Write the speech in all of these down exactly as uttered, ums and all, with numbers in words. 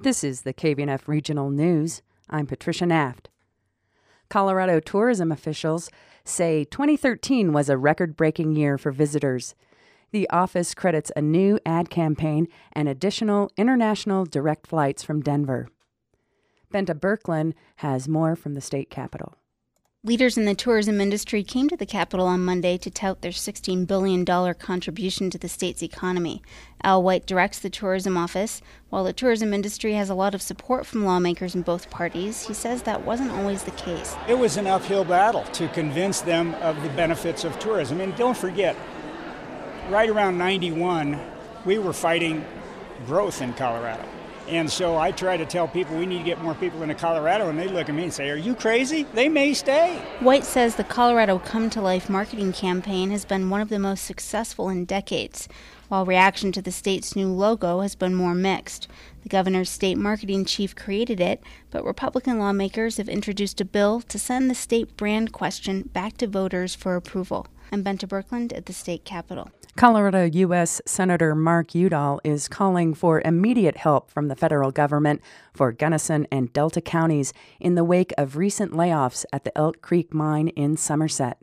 This is the K V N F Regional News. I'm Patricia Naft. Colorado tourism officials say twenty thirteen was a record-breaking year for visitors. The office credits a new ad campaign and additional international direct flights from Denver. Benta Birkeland has more from the state capitol. Leaders in the tourism industry came to the Capitol on Monday to tout their sixteen billion dollars contribution to the state's economy. Al White directs the tourism office. While the tourism industry has a lot of support from lawmakers in both parties, he says that wasn't always the case. It was an uphill battle to convince them of the benefits of tourism. And don't forget, right around ninety-one, we were fighting growth in Colorado. And so I try to tell people we need to get more people into Colorado, and they look at me and say, "Are you crazy? They may stay." White says the Colorado Come to Life marketing campaign has been one of the most successful in decades, while reaction to the state's new logo has been more mixed. The governor's state marketing chief created it, but Republican lawmakers have introduced a bill to send the state brand question back to voters for approval. I'm Benta Birkeland at the state capitol. Colorado U S Senator Mark Udall is calling for immediate help from the federal government for Gunnison and Delta counties in the wake of recent layoffs at the Elk Creek mine in Somerset.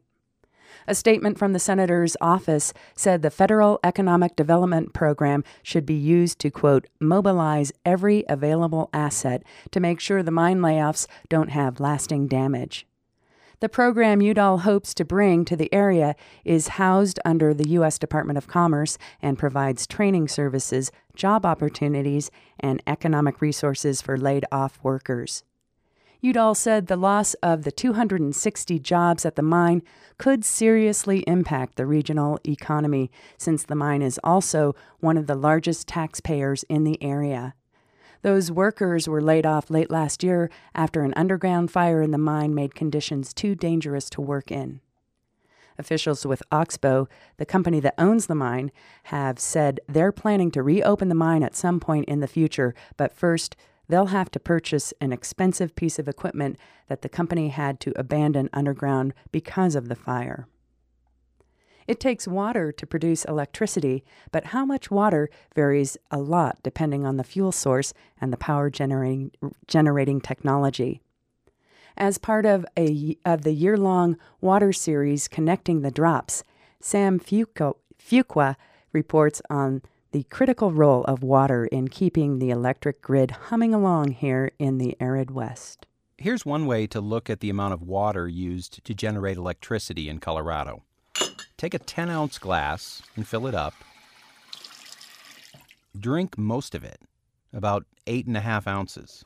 A statement from the senator's office said the federal economic development program should be used to, quote, mobilize every available asset to make sure the mine layoffs don't have lasting damage. The program Udall hopes to bring to the area is housed under the U S Department of Commerce and provides training services, job opportunities, and economic resources for laid-off workers. Udall said the loss of the two hundred sixty jobs at the mine could seriously impact the regional economy, since the mine is also one of the largest taxpayers in the area. Those workers were laid off late last year after an underground fire in the mine made conditions too dangerous to work in. Officials with Oxbow, the company that owns the mine, have said they're planning to reopen the mine at some point in the future, but first they'll have to purchase an expensive piece of equipment that the company had to abandon underground because of the fire. It takes water to produce electricity, but how much water varies a lot depending on the fuel source and the power generating, generating technology. As part of, a, of the year-long water series Connecting the Drops, Sam Fuqua reports on the critical role of water in keeping the electric grid humming along here in the arid West. Here's one way to look at the amount of water used to generate electricity in Colorado. Take a ten-ounce glass and fill it up. Drink most of it, about eight and a half ounces.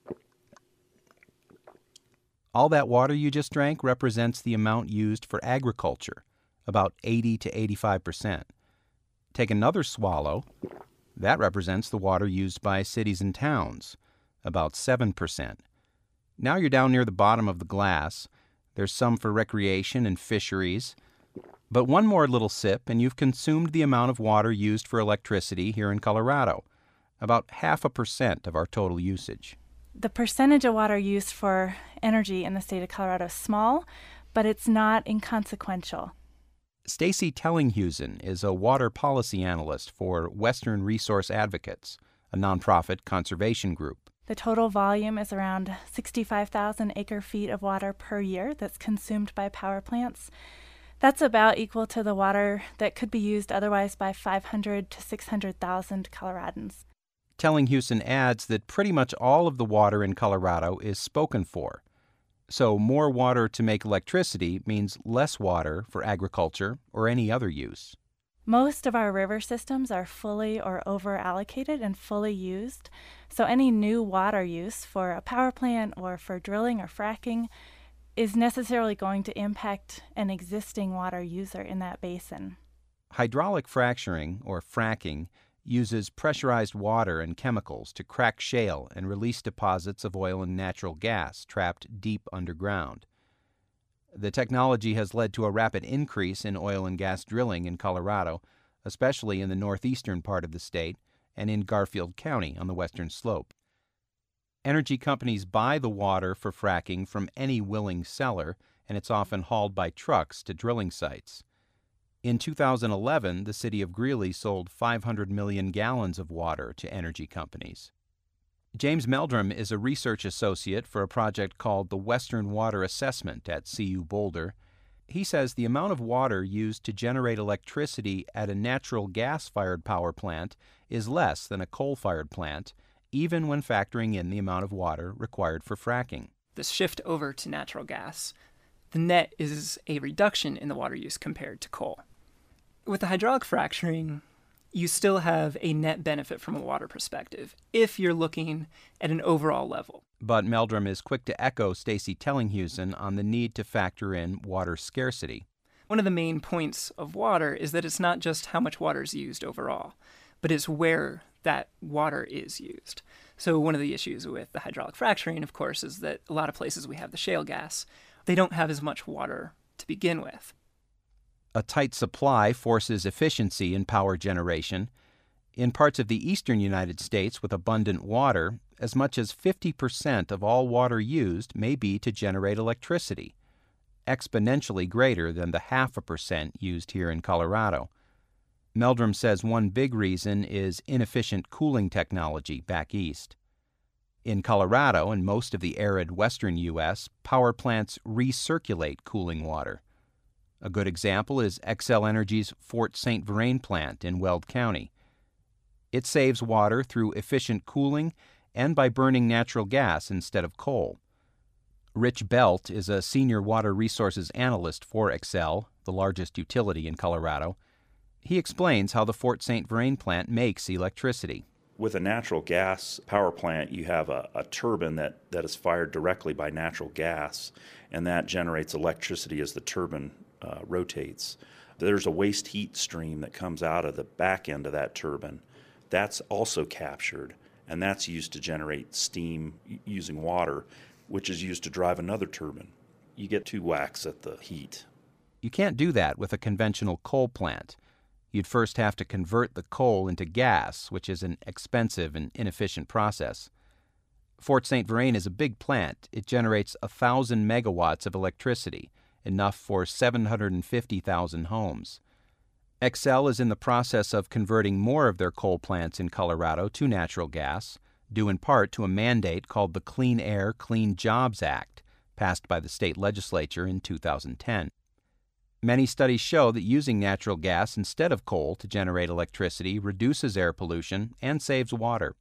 All that water you just drank represents the amount used for agriculture, about eighty to eighty-five percent. Take another swallow. That represents the water used by cities and towns, about seven percent. Now you're down near the bottom of the glass. There's some for recreation and fisheries. But one more little sip and you've consumed the amount of water used for electricity here in Colorado, about half a percent of our total usage. The percentage of water used for energy in the state of Colorado is small, but it's not inconsequential. Stacy Tellinghusen is a water policy analyst for Western Resource Advocates, a nonprofit conservation group. The total volume is around sixty-five thousand acre-feet of water per year that's consumed by power plants. That's about equal to the water that could be used otherwise by five hundred to six hundred thousand Coloradans. Tellinghusen adds that pretty much all of the water in Colorado is spoken for. So more water to make electricity means less water for agriculture or any other use. Most of our river systems are fully or over-allocated and fully used, so any new water use for a power plant or for drilling or fracking is necessarily going to impact an existing water user in that basin. Hydraulic fracturing, or fracking, uses pressurized water and chemicals to crack shale and release deposits of oil and natural gas trapped deep underground. The technology has led to a rapid increase in oil and gas drilling in Colorado, especially in the northeastern part of the state and in Garfield County on the western slope. Energy companies buy the water for fracking from any willing seller, and it's often hauled by trucks to drilling sites. In two thousand eleven, the city of Greeley sold five hundred million gallons of water to energy companies. James Meldrum is a research associate for a project called the Western Water Assessment at C U Boulder. He says the amount of water used to generate electricity at a natural gas-fired power plant is less than a coal-fired plant, even when factoring in the amount of water required for fracking. This shift over to natural gas, the net is a reduction in the water use compared to coal. With the hydraulic fracturing, you still have a net benefit from a water perspective if you're looking at an overall level. But Meldrum is quick to echo Stacy Tellinghusen on the need to factor in water scarcity. One of the main points of water is that it's not just how much water is used overall, but it's where that water is used. So one of the issues with the hydraulic fracturing, of course, is that a lot of places we have the shale gas. They don't have as much water to begin with. A tight supply forces efficiency in power generation. In parts of the eastern United States with abundant water, as much as fifty percent of all water used may be to generate electricity, exponentially greater than the half a percent used here in Colorado. Meldrum says one big reason is inefficient cooling technology back east. In Colorado and most of the arid western U S, power plants recirculate cooling water. A good example is Xcel Energy's Fort Saint Vrain plant in Weld County. It saves water through efficient cooling and by burning natural gas instead of coal. Rich Belt is a senior water resources analyst for Xcel, the largest utility in Colorado. He explains how the Fort Saint Vrain plant makes electricity. With a natural gas power plant, you have a, a turbine that, that is fired directly by natural gas, and that generates electricity as the turbine uh, rotates. There's a waste heat stream that comes out of the back end of that turbine. That's also captured, and that's used to generate steam using water, which is used to drive another turbine. You get two whacks at the heat. You can't do that with a conventional coal plant. You'd first have to convert the coal into gas, which is an expensive and inefficient process. Fort Saint Vrain is a big plant. It generates one thousand megawatts of electricity, enough for seven hundred fifty thousand homes. Xcel is in the process of converting more of their coal plants in Colorado to natural gas, due in part to a mandate called the Clean Air, Clean Jobs Act, passed by the state legislature in two thousand ten. Many studies show that using natural gas instead of coal to generate electricity reduces air pollution and saves water.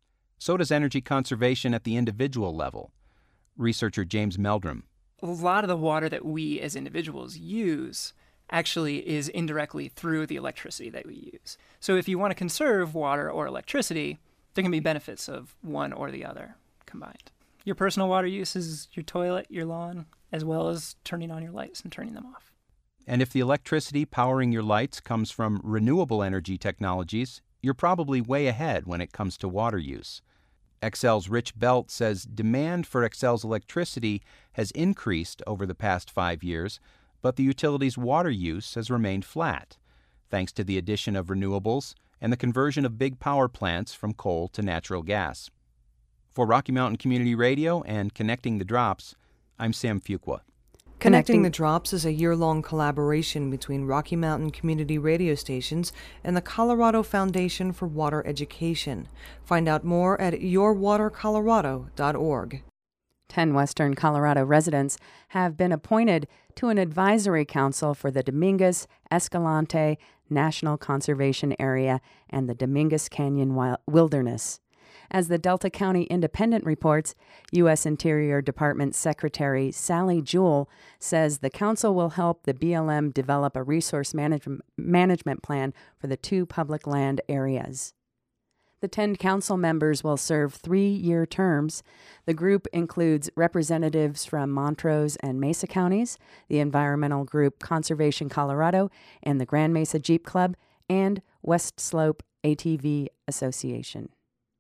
So does energy conservation at the individual level. Researcher James Meldrum. A lot of the water that we as individuals use actually is indirectly through the electricity that we use. So if you want to conserve water or electricity, there can be benefits of one or the other combined. Your personal water use is your toilet, your lawn, as well as turning on your lights and turning them off. And if the electricity powering your lights comes from renewable energy technologies, you're probably way ahead when it comes to water use. Xcel's Rich Belt says demand for Xcel's electricity has increased over the past five years, but the utility's water use has remained flat, thanks to the addition of renewables and the conversion of big power plants from coal to natural gas. For Rocky Mountain Community Radio and Connecting the Drops, I'm Sam Fuqua. Connecting the Drops is a year-long collaboration between Rocky Mountain Community Radio stations and the Colorado Foundation for Water Education. Find out more at your water colorado dot org. Ten Western Colorado residents have been appointed to an advisory council for the Dominguez Escalante National Conservation Area and the Dominguez Canyon Wilderness. As the Delta County Independent reports, U S Interior Department Secretary Sally Jewell says the council will help the B L M develop a resource manage- management plan for the two public land areas. The ten council members will serve three-year terms. The group includes representatives from Montrose and Mesa counties, the environmental group Conservation Colorado, and the Grand Mesa Jeep Club, and West Slope A T V Association.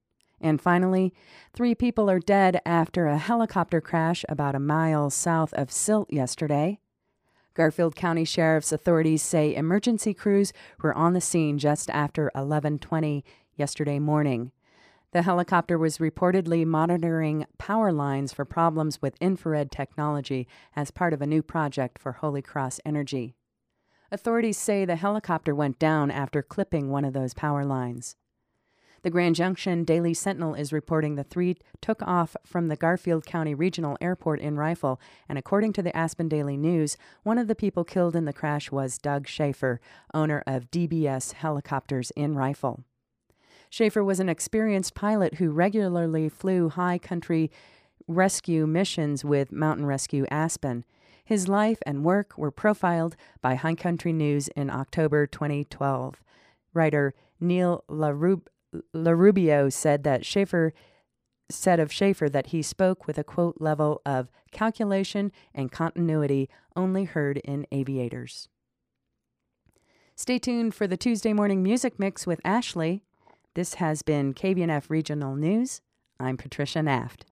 And finally, three people are dead after a helicopter crash about a mile south of Silt yesterday. Garfield County Sheriff's authorities say emergency crews were on the scene just after eleven twenty yesterday morning. The helicopter was reportedly monitoring power lines for problems with infrared technology as part of a new project for Holy Cross Energy. Authorities say the helicopter went down after clipping one of those power lines. The Grand Junction Daily Sentinel is reporting the three took off from the Garfield County Regional Airport in Rifle, and according to the Aspen Daily News, one of the people killed in the crash was Doug Schaefer, owner of D B S Helicopters in Rifle. Schaefer was an experienced pilot who regularly flew high country rescue missions with Mountain Rescue Aspen. His life and work were profiled by High Country News in October twenty twelve. Writer Neil LaRub- LaRubio said that Schaefer said of Schaefer that he spoke with a quote level of calculation and continuity only heard in aviators. Stay tuned for the Tuesday Morning Music Mix with Ashley. This has been K B N F Regional News. I'm Patricia Naft.